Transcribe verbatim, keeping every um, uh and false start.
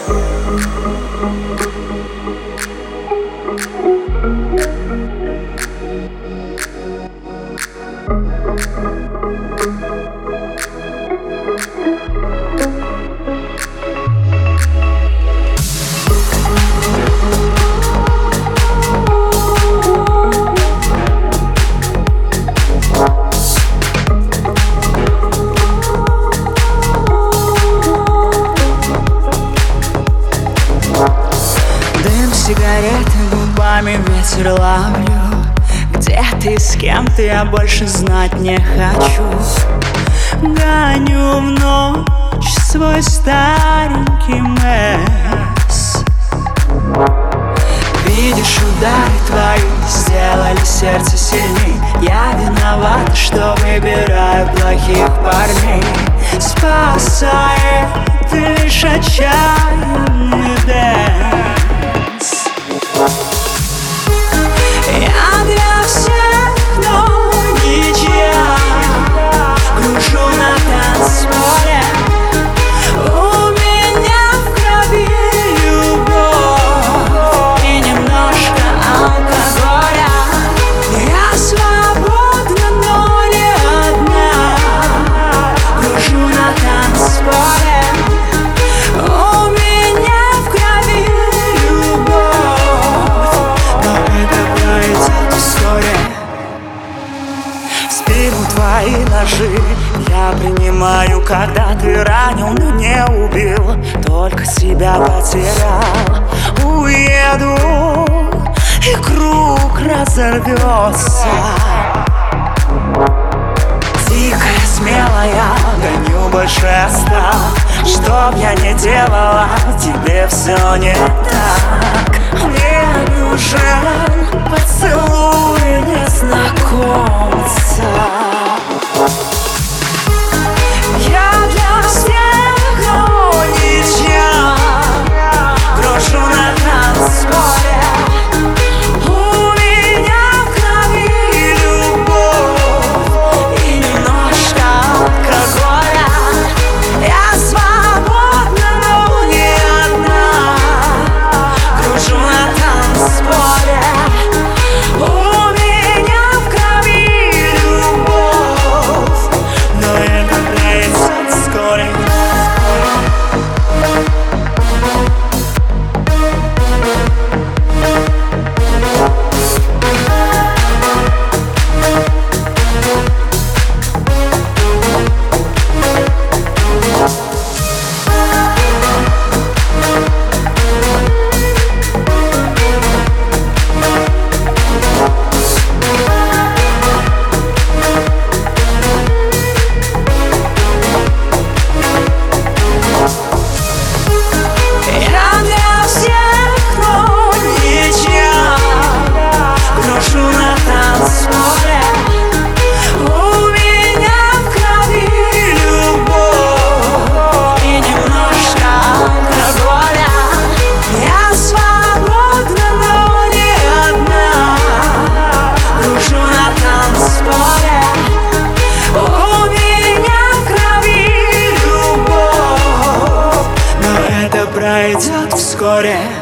Сигареты губами ветер ловлю. Где ты, с кем ты, я больше знать не хочу. Гоню в ночь свой старенький Мерс. Видишь, удары твои сделали сердце сильней. Я виноват, что выбираю плохих парней. Спасает лишь отчаянный дэнс. Я для всех, но ничья. Кружу на танцполе. У меня в крови любовь и немножко алкоголя. Я свободна, но не одна. Кружу на танцполе. У меня в крови твои ножи я принимаю, когда ты ранил, но не убил, только себя потерял. Уеду, и круг разорвется. Дикая, смелая, гоню больше ста. Чтоб я не делала, тебе все не так. Мне нужен поцелуй незнакомца. Я для всех, но ничья. Кружу на танцполе. У меня в крови любовь и немножко алкоголя. Я свободна, но не одна. Кружу на танцполе. У меня в крови любовь, но это пройдет вскоре. Пройдет вскоре.